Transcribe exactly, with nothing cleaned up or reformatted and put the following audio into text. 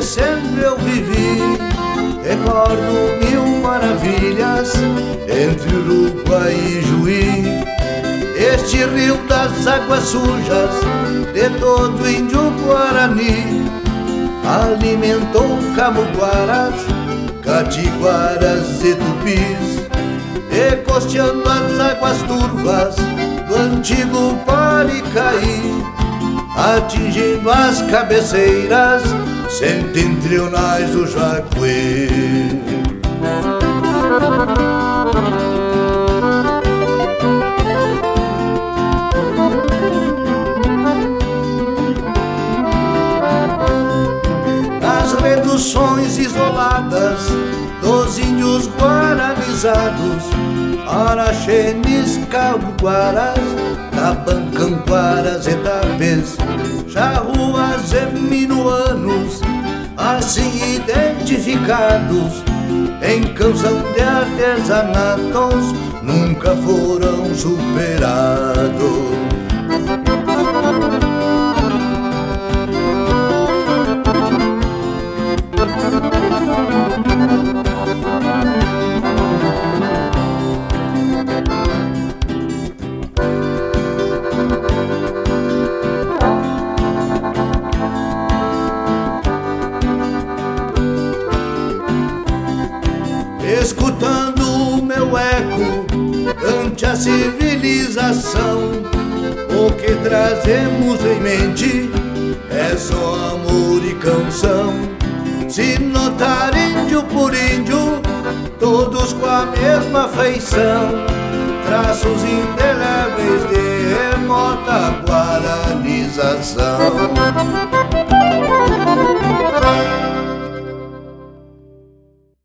que sempre eu vivi. Recordo mil maravilhas entre Uruguai e Juí. Este rio das águas sujas de todo índio Guarani alimentou camuguaras, catiguaras e tupis, e costeando as águas turvas do antigo Paricaí, atingindo as cabeceiras setentrionais do Jacuí. Nas reduções isoladas dos índios guaranizados, araxenes, calguaras, tabancanguaras e tapes, charruas e minuanos, assim identificados em canção de artesanatos, nunca foram superados. Escutando o meu eco ante a civilização, o que trazemos em mente é só amor e canção. Se notar índio por índio, todos com a mesma feição, traços indeléveis de remota guaranização.